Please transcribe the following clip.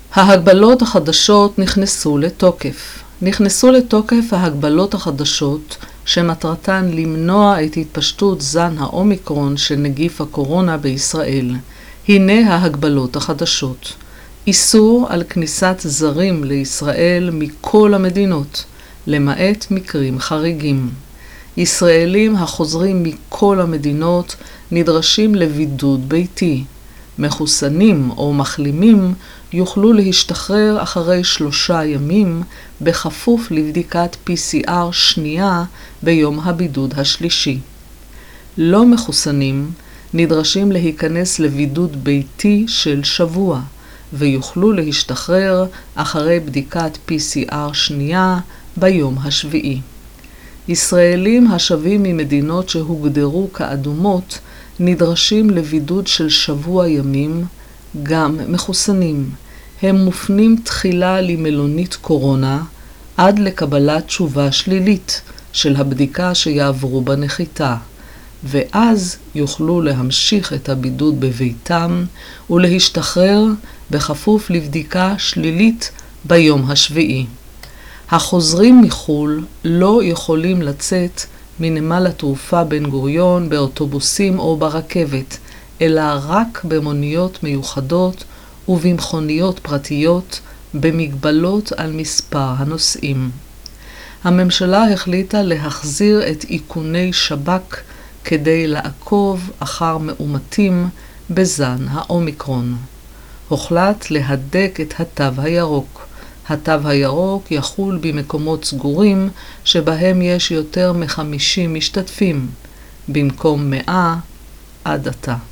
ההגבלות החדשות נכנסו לתוקף. נכנסו לתוקף ההגבלות החדשות שמטרתן למנוע את התפשטות זן האומיקרון של נגיף הקורונה בישראל. הנה ההגבלות החדשות. איסור על כניסת זרים לישראל מכל המדינות, למעט מקרים חריגים. ישראלים החוזרים מכל המדינות נדרשים לבידוד ביתי. מחוסנים או מחלימים יוכלו להשתחרר אחרי 3 ימים בכפוף לבדיקת PCR שנייה ביום הבידוד השלישי. לא מחוסנים נדרשים להיכנס לבידוד ביתי של שבוע ויוכלו להשתחרר אחרי בדיקת PCR שנייה ביום השביעי. ישראלים השבים ממדינות שהוגדרו כאדומות נדרשים לבידוד של שבוע ימים, גם מחוסנים. הם מופנים תחילה למלונית קורונה עד לקבלת תשובה שלילית של הבדיקה שיעברו בנחיתה, ואז יוכלו להמשיך את הבידוד בביתם ולהשתחרר בכפוף לבדיקה שלילית ביום השביעי. החוזרים מחול לא יכולים לצאת מנמל התעופה בן גוריון באוטובוסים או ברכבת, אלא רק במוניות מיוחדות ובמכוניות פרטיות במגבלות על מספר הנוסעים. הממשלה החליטה להחזיר את איכוני שב"כ כדי לעקוב אחר מאומתים בזן האומיקרון. הוחלט להדק את התו הירוק. התו הירוק יחול במקומות סגורים שבהם יש יותר מ-50 משתתפים, במקום 100 עד עתה.